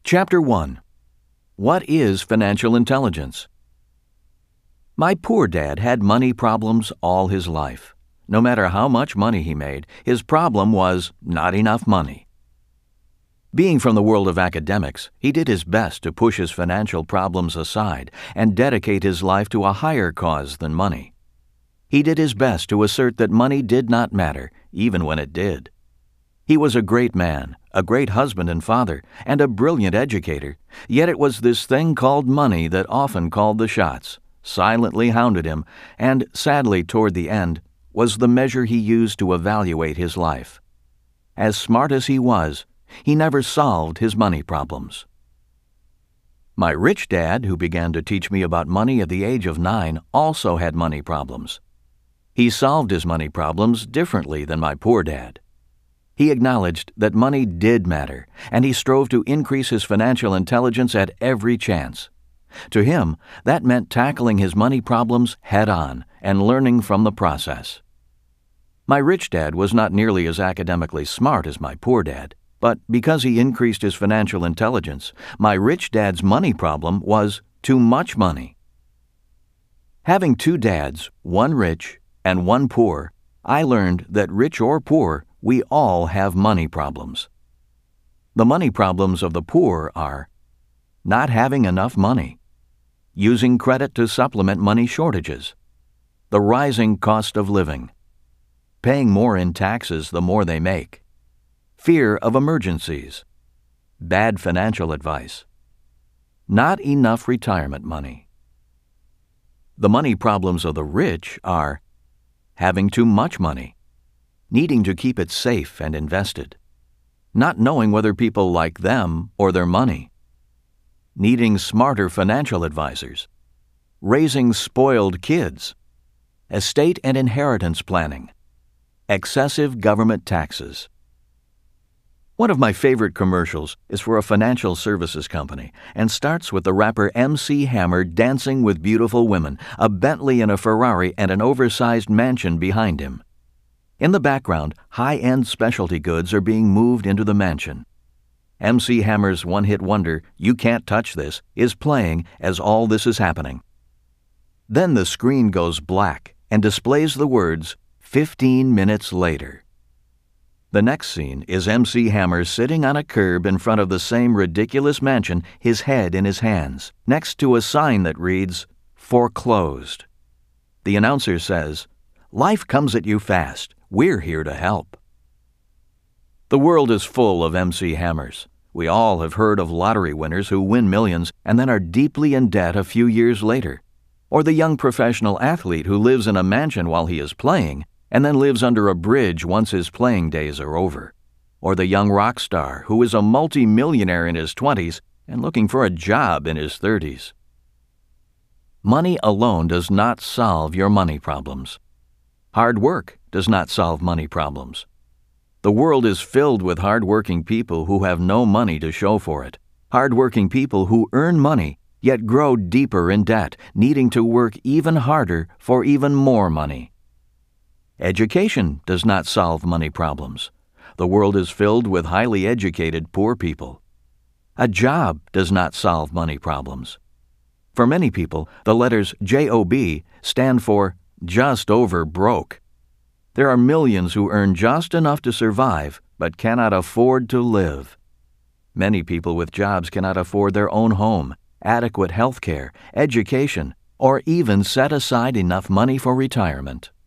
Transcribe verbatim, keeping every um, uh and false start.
Chapter one. What is financial intelligence? My poor dad had money problems all his life. No matter how much money he made, his problem was not enough money. Being from the world of academics, he did his best to push his financial problems aside and dedicate his life to a higher cause than money. He did his best to assert that money did not matter, even when it did. He was a great man, a great husband and father, and a brilliant educator, yet it was this thing called money that often called the shots, silently hounded him, and, sadly toward the end, was the measure he used to evaluate his life. As smart as he was, he never solved his money problems. My rich dad, who began to teach me about money at the age of nine, also had money problems. He solved his money problems differently than my poor dad. He acknowledged that money did matter, and he strove to increase his financial intelligence at every chance. To him, that meant tackling his money problems head-on and learning from the process. My rich dad was not nearly as academically smart as my poor dad, but because he increased his financial intelligence, my rich dad's money problem was too much money. Having two dads, one rich and one poor, I learned that rich or poor, we all have money problems. The money problems of the poor are not having enough money, using credit to supplement money shortages, the rising cost of living, paying more in taxes the more they make, fear of emergencies, bad financial advice, not enough retirement money. The money problems of the rich are having too much money, needing to keep it safe and invested, not knowing whether people like them or their money, needing smarter financial advisors, raising spoiled kids, estate and inheritance planning, excessive government taxes. One of my favorite commercials is for a financial services company and starts with the rapper M C Hammer dancing with beautiful women, a Bentley and a Ferrari and an oversized mansion behind him. In the background, high-end specialty goods are being moved into the mansion. M C Hammer's one-hit wonder, "You Can't Touch This," is playing as all this is happening. Then the screen goes black and displays the words, fifteen minutes later. The next scene is M C Hammer sitting on a curb in front of the same ridiculous mansion, his head in his hands, next to a sign that reads, "Foreclosed." The announcer says, "Life comes at you fast. We're here to help." The world is full of M C Hammers. We all have heard of lottery winners who win millions and then are deeply in debt a few years later, or the young professional athlete who lives in a mansion while he is playing and then lives under a bridge once his playing days are over, or the young rock star who is a multi-millionaire in his twenties and looking for a job in his thirties. Money alone does not solve your money problems. Hard work does not solve money problems. The world is filled with hard-working people who have no money to show for it, hard-working people who earn money yet grow deeper in debt, needing to work even harder for even more money. Education does not solve money problems. The world is filled with highly educated poor people. A job does not solve money problems. For many people, the letters J O B stand for just over broke. There are millions who earn just enough to survive but cannot afford to live. Many people with jobs cannot afford their own home, adequate health care, education, or even set aside enough money for retirement.